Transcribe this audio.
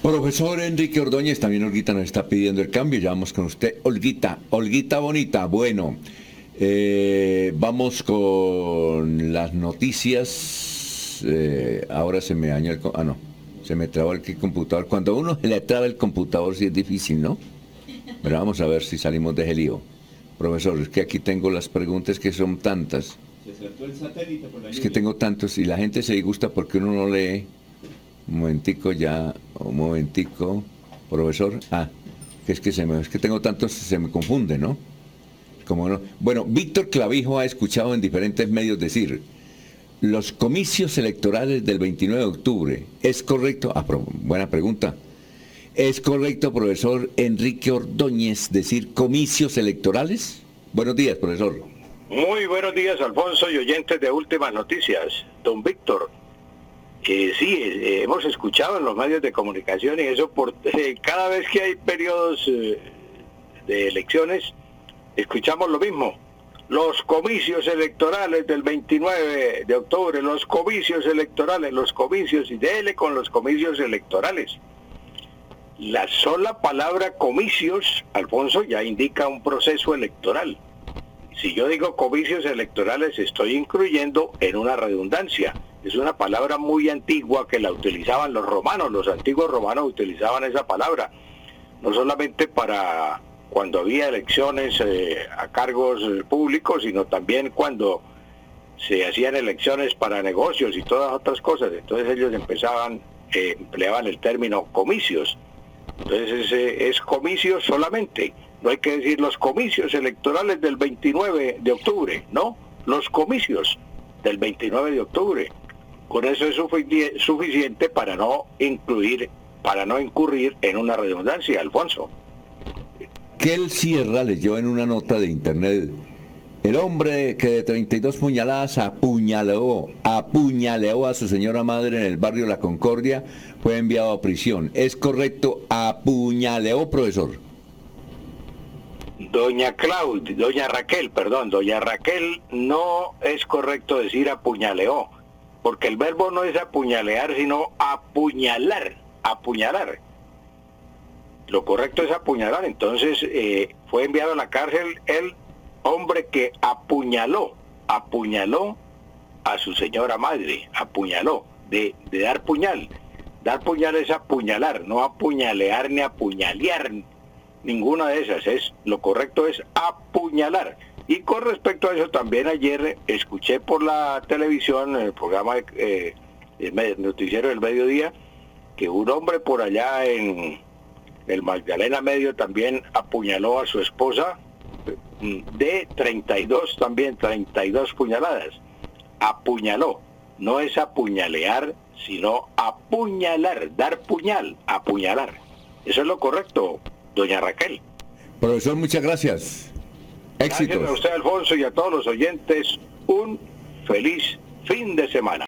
Profesor Enrique Ordóñez, también Olguita nos está pidiendo el cambio, ya vamos con usted. Olguita, Olguita bonita, bueno, vamos con las noticias. Ahora se me dañó no, se me trabó el computador. Cuando a uno se le traba el computador sí es difícil, ¿no? Pero vamos a ver si salimos de ese lío. Profesor, es que aquí tengo las preguntas que son tantas. Se saltó el satélite por la Es que tengo tantos y la gente se disgusta porque uno no lee. Un momentico, profesor. Es que tengo tantos, se me confunde, ¿no? Como no. Bueno, Víctor Clavijo ha escuchado en diferentes medios decir, los comicios electorales del 29 de octubre, ¿es correcto? Buena pregunta. ¿Es correcto, profesor Enrique Ordóñez, decir comicios electorales? Buenos días, profesor. Muy buenos días, Alfonso y oyentes de Últimas Noticias. Don Víctor. Sí, hemos escuchado en los medios de comunicación y eso cada vez que hay periodos de elecciones, escuchamos lo mismo. Los comicios electorales del 29 de octubre, los comicios electorales, los comicios, y dele con los comicios electorales. La sola palabra comicios, Alfonso, ya indica un proceso electoral. Si yo digo comicios electorales, estoy incluyendo en una redundancia. Es una palabra muy antigua que la utilizaban los romanos. Los antiguos romanos utilizaban esa palabra, no solamente para cuando había elecciones a cargos públicos, sino también cuando se hacían elecciones para negocios y todas otras cosas. Entonces ellos empleaban el término comicios. Entonces es comicios solamente. No hay que decir los comicios electorales del 29 de octubre, no, los comicios del 29 de octubre. Con eso es suficiente para no incurrir en una redundancia, Alfonso. Kel Sierra leyó en una nota de internet, el hombre que de 32 puñaladas apuñaleó a su señora madre en el barrio La Concordia fue enviado a prisión. ¿Es correcto? ¿Apuñaleó, profesor? Doña Raquel, no es correcto decir apuñaleó, porque el verbo no es apuñalear, sino apuñalar. Lo correcto es apuñalar. Entonces fue enviado a la cárcel el hombre que apuñaló a su señora madre, apuñaló, de dar puñal. Dar puñal es apuñalar, no apuñalear ni apuñalear, ninguna de esas. Lo correcto es apuñalar. Y con respecto a eso, también ayer escuché por la televisión, el programa, el noticiero del mediodía, que un hombre por allá en el Magdalena Medio también apuñaló a su esposa de 32 puñaladas. Apuñaló. No es apuñalear, sino apuñalar, dar puñal, apuñalar. Eso es lo correcto, doña Raquel. Profesor, muchas gracias. Éxitos. Gracias a usted, Alfonso, y a todos los oyentes. Un feliz fin de semana.